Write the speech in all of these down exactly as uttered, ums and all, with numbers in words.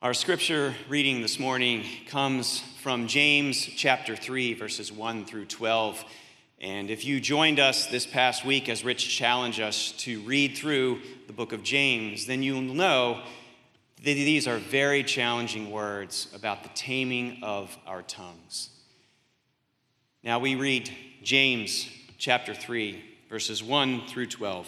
Our scripture reading this morning comes from James chapter three, verses one through twelve. And if you joined us this past week as Rich challenged us to read through the book of James, then you'll know that these are very challenging words about the taming of our tongues. Now we read James chapter three, verses one through twelve.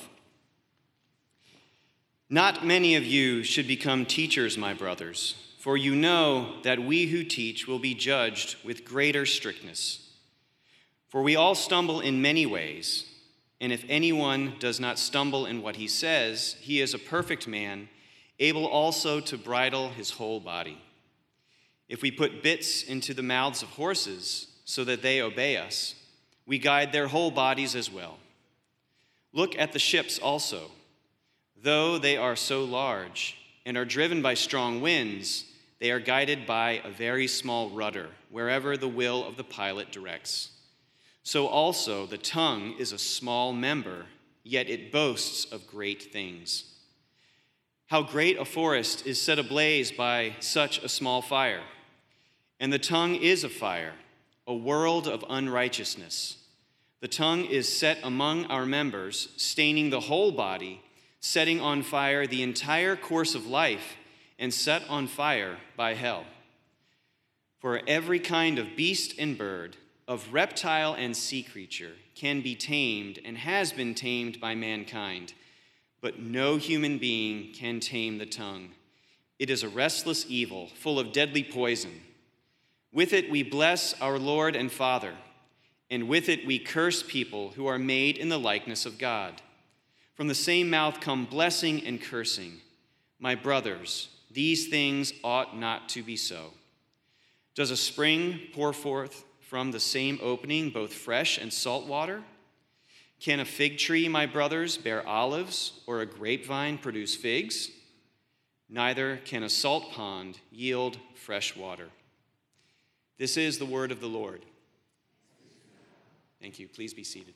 Not many of you should become teachers, my brothers, for you know that we who teach will be judged with greater strictness. For we all stumble in many ways, and if anyone does not stumble in what he says, he is a perfect man, able also to bridle his whole body. If we put bits into the mouths of horses so that they obey us, we guide their whole bodies as well. Look at the ships also. Though they are so large and are driven by strong winds, they are guided by a very small rudder, wherever the will of the pilot directs. So also the tongue is a small member, yet it boasts of great things. How great a forest is set ablaze by such a small fire! And the tongue is a fire, a world of unrighteousness. The tongue is set among our members, staining the whole body, setting on fire the entire course of life, and set on fire by hell. For every kind of beast and bird, of reptile and sea creature, can be tamed and has been tamed by mankind, but no human being can tame the tongue. It is a restless evil, full of deadly poison. With it we bless our Lord and Father, and with it we curse people who are made in the likeness of God. From the same mouth come blessing and cursing. My brothers, these things ought not to be so. Does a spring pour forth from the same opening both fresh and salt water? Can a fig tree, my brothers, bear olives, or a grapevine produce figs? Neither can a salt pond yield fresh water. This is the word of the Lord. Thank you. Please be seated.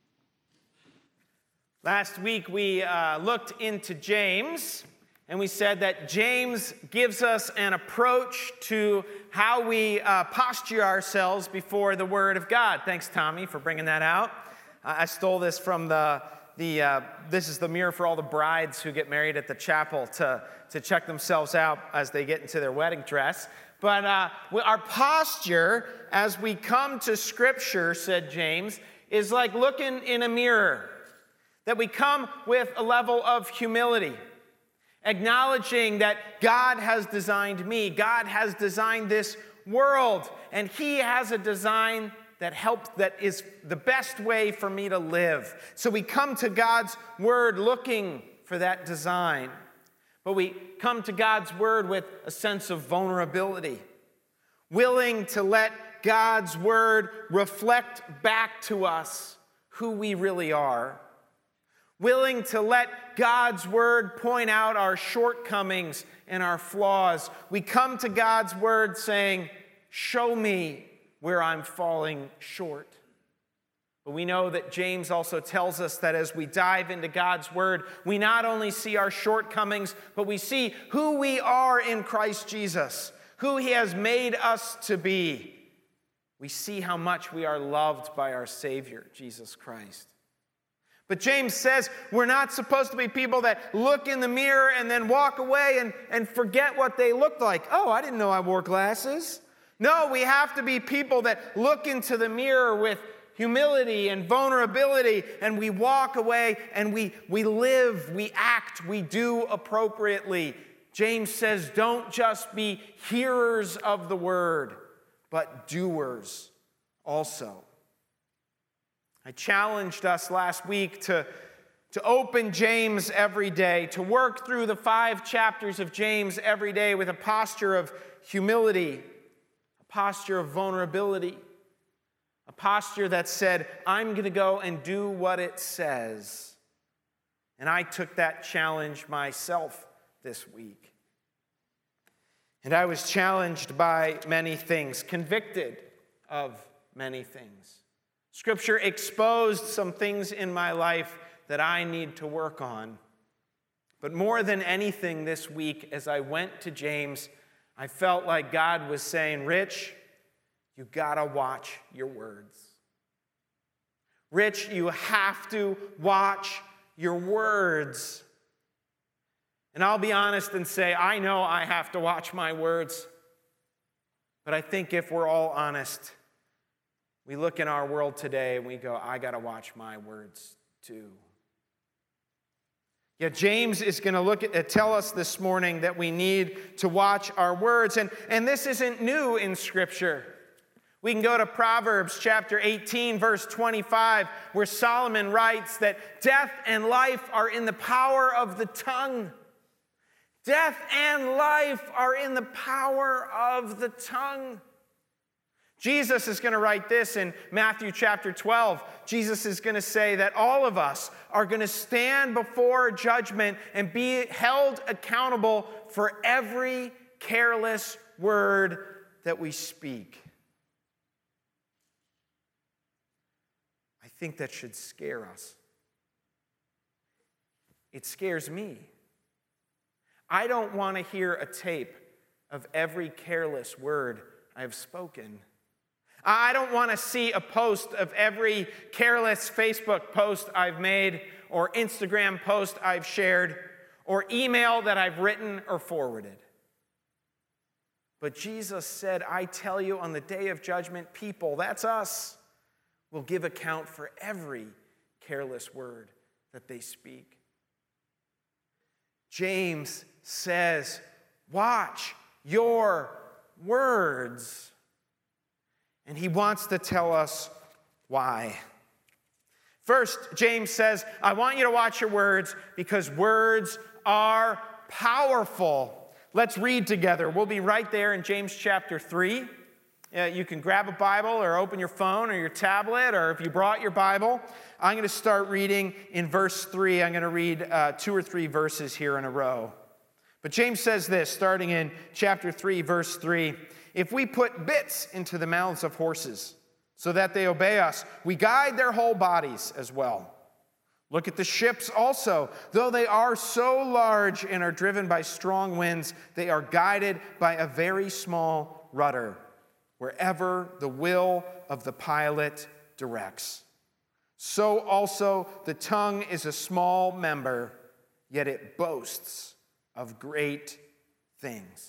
Last week, we uh, looked into James, and we said that James gives us an approach to how we uh, posture ourselves before the Word of God. Thanks, Tommy, for bringing that out. Uh, I stole this from the, the uh, this is the mirror for all the brides who get married at the chapel to, to check themselves out as they get into their wedding dress. But uh, our posture as we come to Scripture, said James, is like looking in a mirror. That we come with a level of humility, acknowledging that God has designed me, God has designed this world, and He has a design that helps, that is the best way for me to live. So we come to God's Word looking for that design, but we come to God's Word with a sense of vulnerability, willing to let God's Word reflect back to us who we really are. Willing to let God's Word point out our shortcomings and our flaws. We come to God's Word saying, show me where I'm falling short. But we know that James also tells us that as we dive into God's Word, we not only see our shortcomings, but we see who we are in Christ Jesus, who He has made us to be. We see how much we are loved by our Savior, Jesus Christ. But James says we're not supposed to be people that look in the mirror and then walk away and, and forget what they looked like. Oh, I didn't know I wore glasses. No, we have to be people that look into the mirror with humility and vulnerability, and we walk away and we, we live, we act, we do appropriately. James says don't just be hearers of the word, but doers also. I challenged us last week to, to open James every day, to work through the five chapters of James every day with a posture of humility, a posture of vulnerability, a posture that said, I'm going to go and do what it says. And I took that challenge myself this week. And I was challenged by many things, convicted of many things. Scripture exposed some things in my life that I need to work on. But more than anything this week, as I went to James, I felt like God was saying, Rich, you gotta watch your words. Rich, you have to watch your words. And I'll be honest and say, I know I have to watch my words. But I think if we're all honest, we look in our world today and we go, I got to watch my words too. Yeah, James is going to look at, uh, tell us this morning that we need to watch our words. And, and this isn't new in Scripture. We can go to Proverbs chapter eighteen, verse twenty-five, where Solomon writes that death and life are in the power of the tongue. Death and life are in the power of the tongue. Jesus is going to write this in Matthew chapter twelve. Jesus is going to say that all of us are going to stand before judgment and be held accountable for every careless word that we speak. I think that should scare us. It scares me. I don't want to hear a tape of every careless word I've spoken. I don't want to see a post of every careless Facebook post I've made, or Instagram post I've shared, or email that I've written or forwarded. But Jesus said, I tell you, on the day of judgment, people, that's us, will give account for every careless word that they speak. James says, watch your words. And he wants to tell us why. First, James says, I want you to watch your words because words are powerful. Let's read together. We'll be right there in James chapter three. Uh, you can grab a Bible or open your phone or your tablet, or if you brought your Bible, I'm going to start reading in verse three. I'm going to read uh, two or three verses here in a row. But James says this, starting in chapter three, verse three. If we put bits into the mouths of horses so that they obey us, we guide their whole bodies as well. Look at the ships also. Though they are so large and are driven by strong winds, they are guided by a very small rudder, wherever the will of the pilot directs. So also the tongue is a small member, yet it boasts of great things.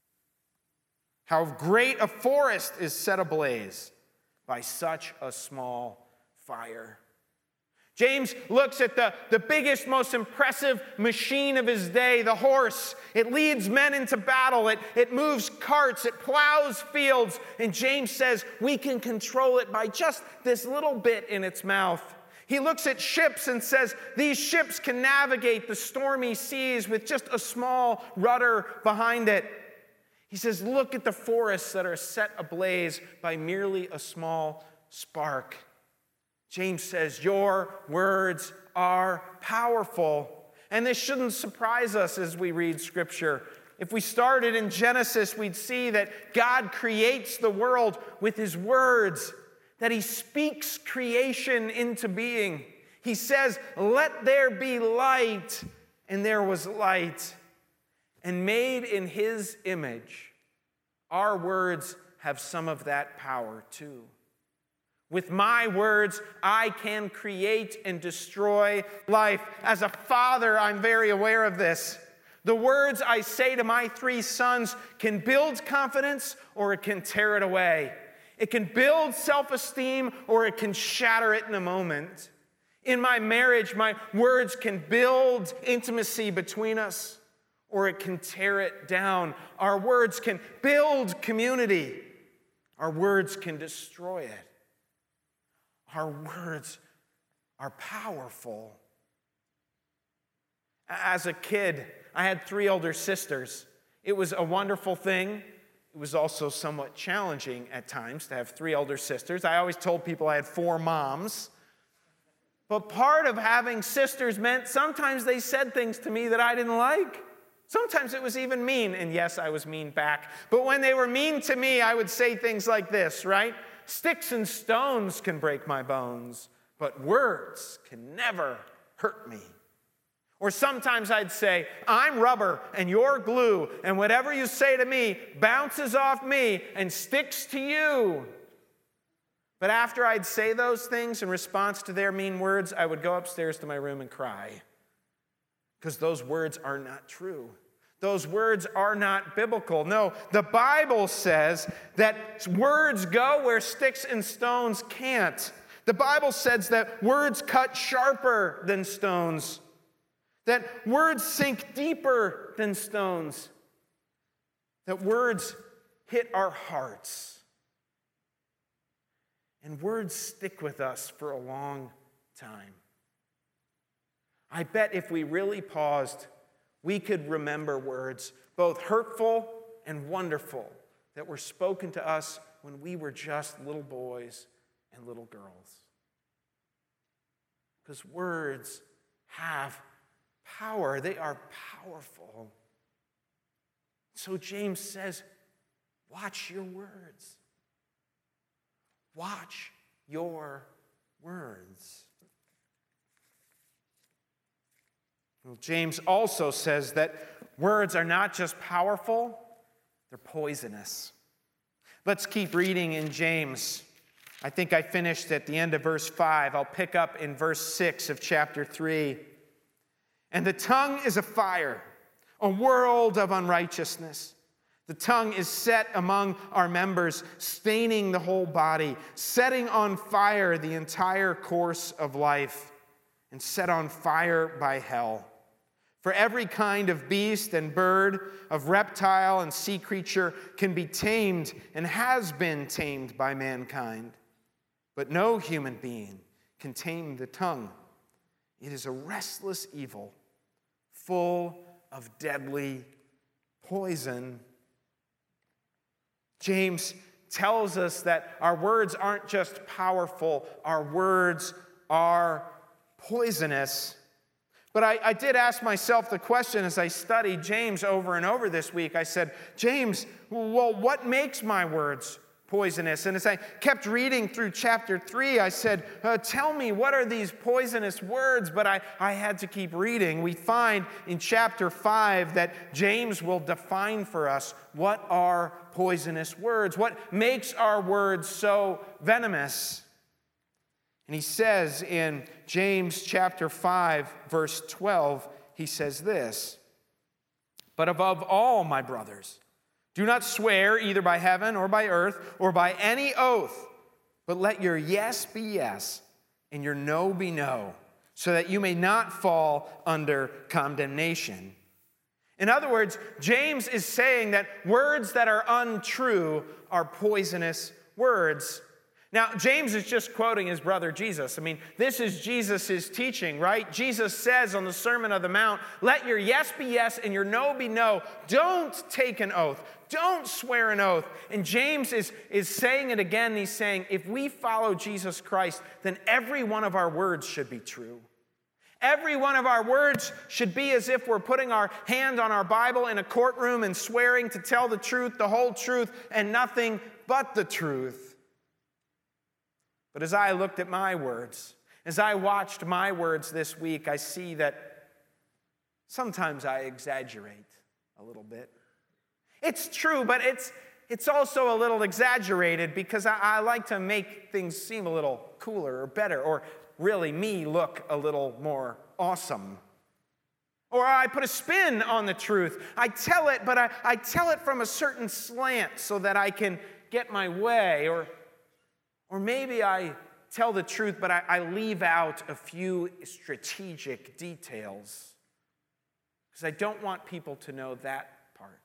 How great a forest is set ablaze by such a small fire. James looks at the, the biggest, most impressive machine of his day, the horse. It leads men into battle. It, it moves carts. It plows fields. And James says we can control it by just this little bit in its mouth. He looks at ships and says these ships can navigate the stormy seas with just a small rudder behind it. He says, look at the forests that are set ablaze by merely a small spark. James says, your words are powerful. And this shouldn't surprise us as we read Scripture. If we started in Genesis, we'd see that God creates the world with his words, that he speaks creation into being. He says, let there be light, and there was light. And made in his image, our words have some of that power too. With my words, I can create and destroy life. As a father, I'm very aware of this. The words I say to my three sons can build confidence or it can tear it away. It can build self-esteem or it can shatter it in a moment. In my marriage, my words can build intimacy between us, or it can tear it down. Our words can build community. Our words can destroy it. Our words are powerful. As a kid, I had three older sisters. It was a wonderful thing. It was also somewhat challenging at times to have three older sisters. I always told people I had four moms. But part of having sisters meant sometimes they said things to me that I didn't like. Sometimes it was even mean, and yes, I was mean back. But when they were mean to me, I would say things like this, right? Sticks and stones can break my bones, but words can never hurt me. Or sometimes I'd say, I'm rubber and you're glue, and whatever you say to me bounces off me and sticks to you. But after I'd say those things in response to their mean words, I would go upstairs to my room and cry. Because those words are not true. Those words are not biblical. No, the Bible says that words go where sticks and stones can't. The Bible says that words cut sharper than stones. That words sink deeper than stones. That words hit our hearts. And words stick with us for a long time. I bet if we really paused, we could remember words, both hurtful and wonderful, that were spoken to us when we were just little boys and little girls. Because words have power. They are powerful. So James says, watch your words. Watch your words. Well, James also says that words are not just powerful, they're poisonous. Let's keep reading in James. I think I finished at the end of verse five. I'll pick up in verse six of chapter three. And the tongue is a fire, a world of unrighteousness. The tongue is set among our members, staining the whole body, setting on fire the entire course of life, and set on fire by hell. For every kind of beast and bird, of reptile and sea creature can be tamed and has been tamed by mankind. But no human being can tame the tongue. It is a restless evil, full of deadly poison. James tells us that our words aren't just powerful, our words are poisonous. But I, I did ask myself the question as I studied James over and over this week. I said, James, well, what makes my words poisonous? And as I kept reading through chapter three, I said, uh, tell me, what are these poisonous words? But I, I had to keep reading. We find in chapter five that James will define for us what are poisonous words, what makes our words so venomous. And he says in James chapter five, verse twelve, he says this, but above all, my brothers, do not swear either by heaven or by earth or by any oath, but let your yes be yes and your no be no, so that you may not fall under condemnation. In other words, James is saying that words that are untrue are poisonous words. Now, James is just quoting his brother Jesus. I mean, this is Jesus' teaching, right? Jesus says on the Sermon on the Mount, let your yes be yes and your no be no. Don't take an oath. Don't swear an oath. And James is, is saying it again. He's saying, if we follow Jesus Christ, then every one of our words should be true. Every one of our words should be as if we're putting our hand on our Bible in a courtroom and swearing to tell the truth, the whole truth, and nothing but the truth. But as I looked at my words, as I watched my words this week, I see that sometimes I exaggerate a little bit. It's true, but it's, it's also a little exaggerated because I, I like to make things seem a little cooler or better, or really me look a little more awesome. Or I put a spin on the truth. I tell it, but I, I tell it from a certain slant so that I can get my way. Or, or maybe I tell the truth, but I, I leave out a few strategic details because I don't want people to know that part.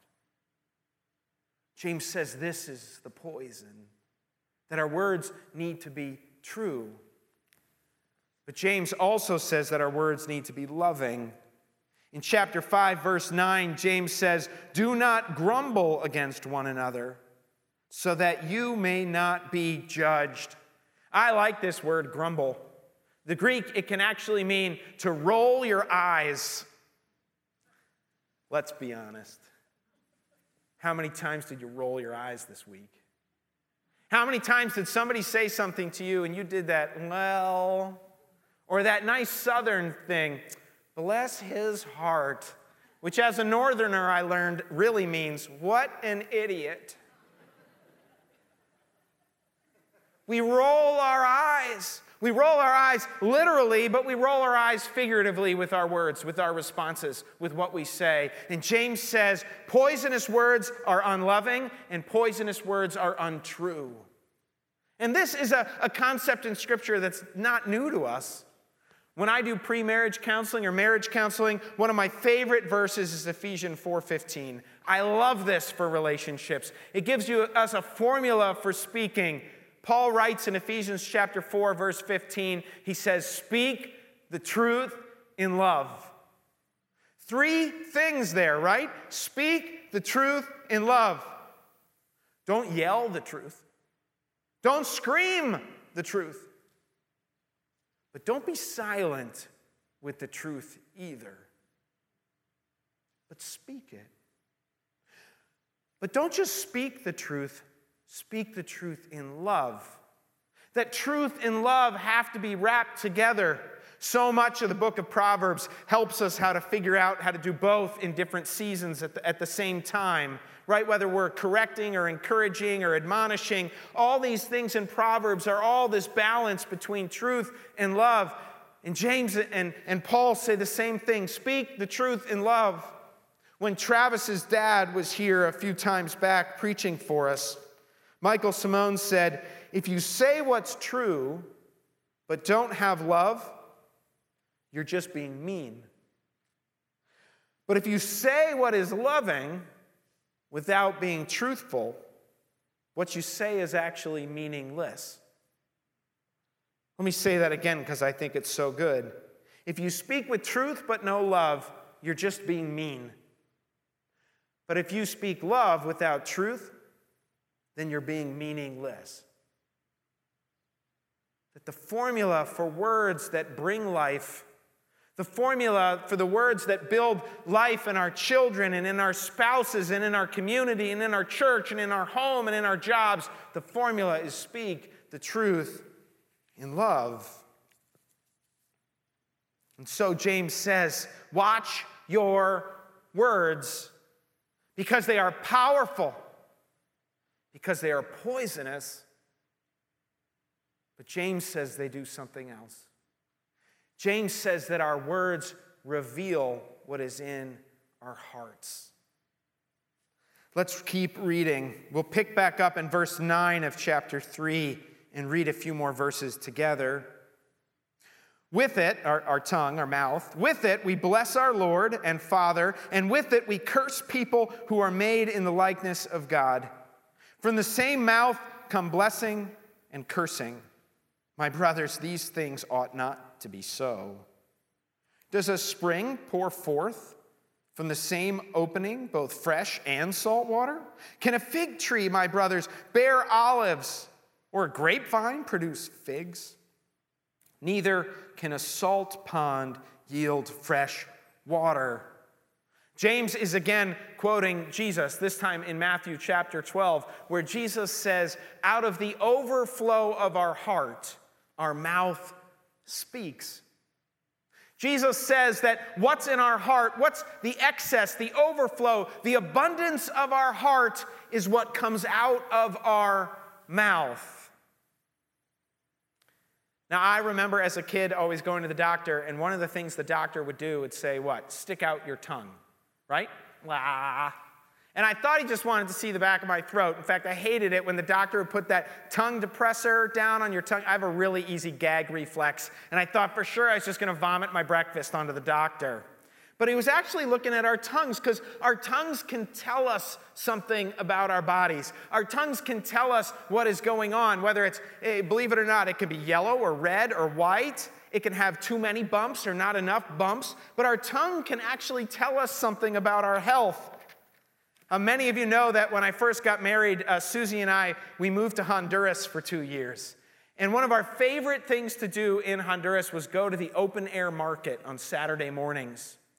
James says this is the poison, that our words need to be true. But James also says that our words need to be loving. In chapter five, verse nine, James says, do not grumble against one another, so that you may not be judged. I like this word, grumble. The Greek, it can actually mean to roll your eyes. Let's be honest. How many times did you roll your eyes this week? How many times did somebody say something to you and you did that, well, or that nice southern thing, Bless his heart, which as a northerner I learned really means, what an idiot. We roll our eyes. We roll our eyes literally, but we roll our eyes figuratively with our words, with our responses, with what we say. And James says, poisonous words are unloving, and poisonous words are untrue. And this is a, a concept in Scripture that's not new to us. When I do pre-marriage counseling or marriage counseling, one of my favorite verses is Ephesians four fifteen. I love this for relationships. It gives you us a formula for speaking. Paul writes in Ephesians chapter four, verse fifteen, he says, speak the truth in love. Three things there, right? Speak the truth in love. Don't yell the truth. Don't scream the truth. But don't be silent with the truth either. But speak it. But don't just speak the truth, speak the truth in love. That truth and love have to be wrapped together. So much of the book of Proverbs helps us how to figure out how to do both in different seasons at the, at the same time, right? Whether we're correcting or encouraging or admonishing, all these things in Proverbs are all this balance between truth and love. And James and, and Paul say the same thing, speak the truth in love. When Travis's dad was here a few times back preaching for us, Michael Simone said, if you say what's true but don't have love, you're just being mean. But if you say what is loving without being truthful, what you say is actually meaningless. Let me say that again because I think it's so good. If you speak with truth but no love, you're just being mean. But if you speak love without truth, then you're being meaningless. That the formula for words that bring life, the formula for the words that build life in our children and in our spouses and in our community and in our church and in our home and in our jobs, the formula is speak the truth in love. And so James says, watch your words because they are powerful, because they are poisonous. But James says they do something else. James says that our words reveal what is in our hearts. Let's keep reading. We'll pick back up in verse nine of chapter three and read a few more verses together. With it, our, our tongue, our mouth, with it we bless our Lord and Father, and with it we curse people who are made in the likeness of God. From the same mouth come blessing and cursing. My brothers, these things ought not to be so. Does a spring pour forth from the same opening both fresh and salt water? Can a fig tree, my brothers, bear olives, or a grapevine produce figs? Neither can a salt pond yield fresh water. James is again quoting Jesus, this time in Matthew chapter twelve, where Jesus says, out of the overflow of our heart, our mouth speaks. Jesus says that what's in our heart, what's the excess, the overflow, the abundance of our heart is what comes out of our mouth. Now, I remember as a kid always going to the doctor, and one of the things the doctor would do would say, what? Stick out your tongue, right? Wah. And I thought he just wanted to see the back of my throat. In fact, I hated it when the doctor would put that tongue depressor down on your tongue. I have a really easy gag reflex, and I thought for sure I was just going to vomit my breakfast onto the doctor. But he was actually looking at our tongues, because our tongues can tell us something about our bodies. Our tongues can tell us what is going on, whether it's, believe it or not, it can be yellow or red or white. It can have too many bumps or not enough bumps. But our tongue can actually tell us something about our health. Uh, many of you know that when I first got married, uh, Susie and I, we moved to Honduras for two years. And one of our favorite things to do in Honduras was go to the open-air market on Saturday mornings.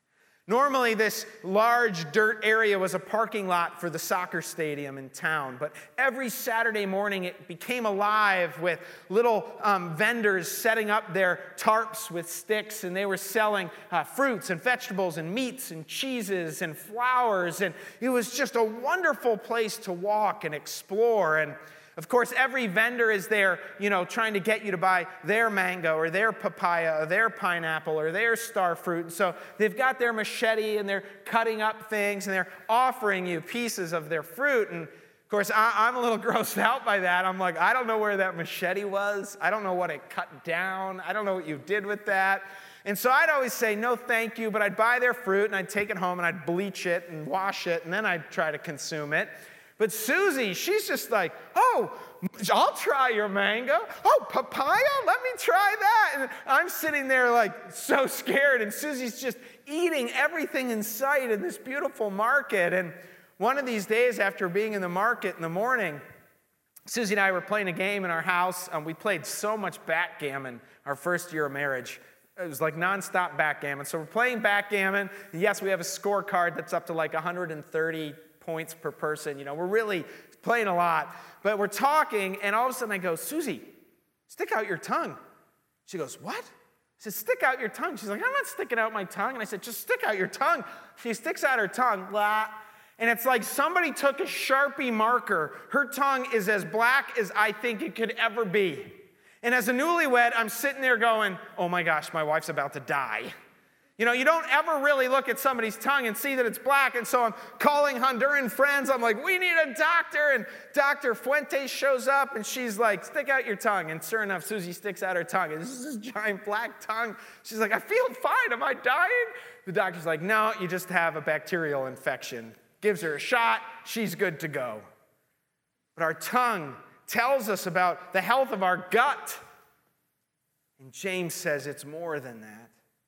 Normally, this large dirt area was a parking lot for the soccer stadium in town, but every Saturday morning it became alive with little um, vendors setting up their tarps with sticks, and they were selling uh, fruits and vegetables and meats and cheeses and flowers, and it was just a wonderful place to walk and explore. And of course, every vendor is there, you know, trying to get you to buy their mango or their papaya or their pineapple or their star fruit. And so they've got their machete and they're cutting up things and they're offering you pieces of their fruit. And of course, I, I'm a little grossed out by that. I'm like, I don't know where that machete was. I don't know what it cut down. I don't know what you did with that. And so I'd always say, no, thank you, but I'd buy their fruit and I'd take it home and I'd bleach it and wash it and then I'd try to consume it. But Susie, she's just like, oh, I'll try your mango. Oh, papaya, let me try that. And I'm sitting there like so scared, and Susie's just eating everything in sight in this beautiful market. And one of these days after being in the market in the morning, Susie and I were playing a game in our house. Um, we played so much backgammon our first year of marriage. It was like nonstop backgammon. So we're playing backgammon. Yes, we have a scorecard that's up to like one hundred thirty points per person. You know, we're really playing a lot. But we're talking, and all of a sudden I go, Susie, stick out your tongue. She goes, what? I said, stick out your tongue. She's like, I'm not sticking out my tongue. And I said, just stick out your tongue. She sticks out her tongue, blah. And it's like somebody took a Sharpie marker. Her tongue is as black as I think it could ever be. And as a newlywed, I'm sitting there going, oh my gosh, my wife's about to die. You know, you don't ever really look at somebody's tongue and see that it's black. And so I'm calling Honduran friends. I'm like, we need a doctor. And Doctor Fuentes shows up, and she's like, stick out your tongue. And sure enough, Susie sticks out her tongue. And this is this giant black tongue. She's like, I feel fine. Am I dying? The doctor's like, no, you just have a bacterial infection. Gives her a shot. She's good to go. But our tongue tells us about the health of our gut. And James says it's more than that.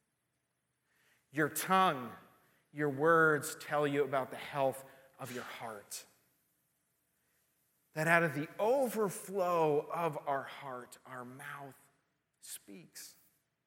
Your tongue, your words tell you about the health of your heart. That out of the overflow of our heart, our mouth speaks.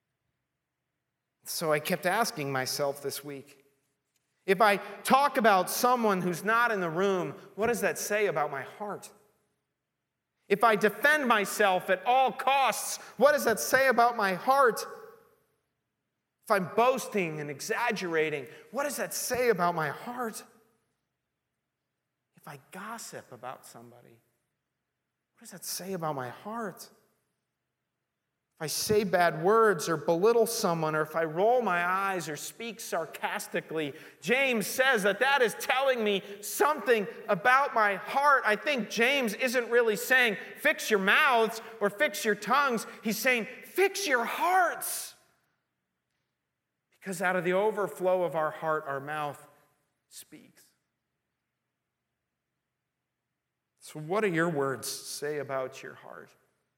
So I kept asking myself this week, if I talk about someone who's not in the room, what does that say about my heart? If I defend myself at all costs, what does that say about my heart? If I'm boasting and exaggerating, what does that say about my heart? If I gossip about somebody, what does that say about my heart? If I say bad words or belittle someone, or if I roll my eyes or speak sarcastically, James says that that is telling me something about my heart. I think James isn't really saying, fix your mouths or fix your tongues. He's saying, fix your hearts. Because out of the overflow of our heart, our mouth speaks. So what do your words say about your heart?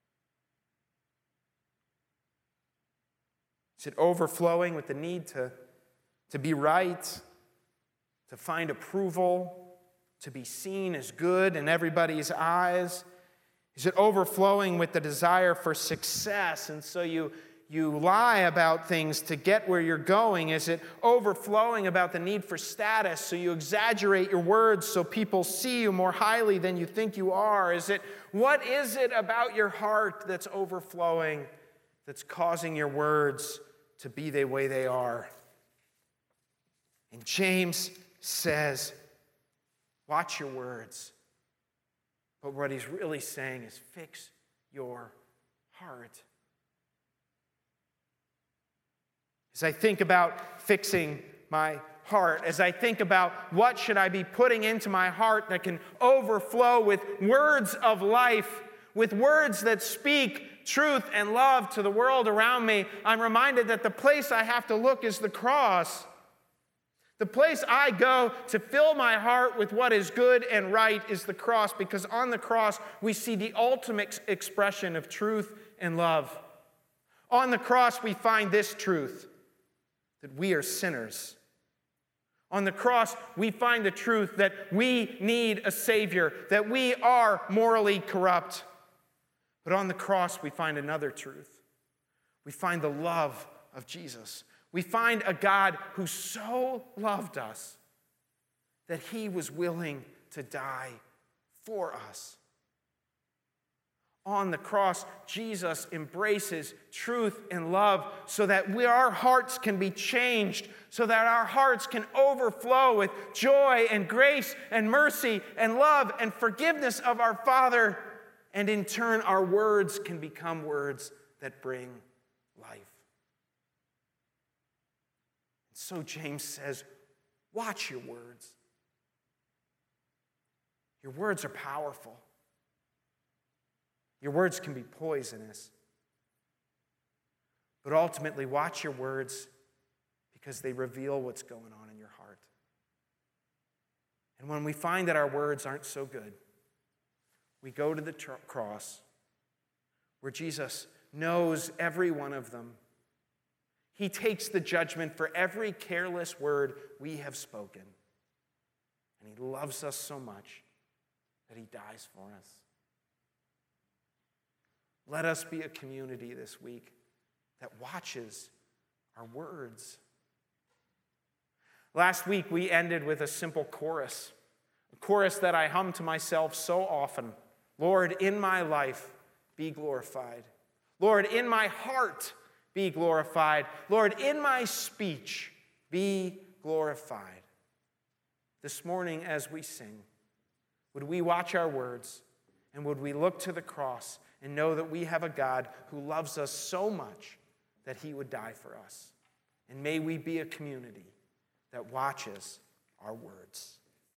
Is it overflowing with the need to, to be right, to find approval, to be seen as good in everybody's eyes? Is it overflowing with the desire for success, and so you You lie about things to get where you're going? Is it overflowing about the need for status, so you exaggerate your words so people see you more highly than you think you are? Is it, what is it about your heart that's overflowing, that's causing your words to be the way they are? And James says, watch your words. But what he's really saying is fix your heart. As I think about fixing my heart, as I think about what should I be putting into my heart that can overflow with words of life, with words that speak truth and love to the world around me, I'm reminded that the place I have to look is the cross. The place I go to fill my heart with what is good and right is the cross, because on the cross we see the ultimate expression of truth and love. On the cross we find this truth, that we are sinners. On the cross, we find the truth that we need a Savior, that we are morally corrupt. But on the cross, we find another truth. We find the love of Jesus. We find a God who so loved us that he was willing to die for us. On the cross, Jesus embraces truth and love so that we, our hearts can be changed, so that our hearts can overflow with joy and grace and mercy and love and forgiveness of our Father. And in turn, our words can become words that bring life. So James says, watch your words. Your words are powerful. Your words can be poisonous. But ultimately, watch your words because they reveal what's going on in your heart. And when we find that our words aren't so good, we go to the tr- cross where Jesus knows every one of them. He takes the judgment for every careless word we have spoken. And he loves us so much that he dies for us. Let us be a community this week that watches our words. Last week, we ended with a simple chorus, a chorus that I hum to myself so often. Lord, in my life, be glorified. Lord, in my heart, be glorified. Lord, in my speech, be glorified. This morning, as we sing, would we watch our words, and would we look to the cross and know that we have a God who loves us so much that he would die for us? And may we be a community that watches our words.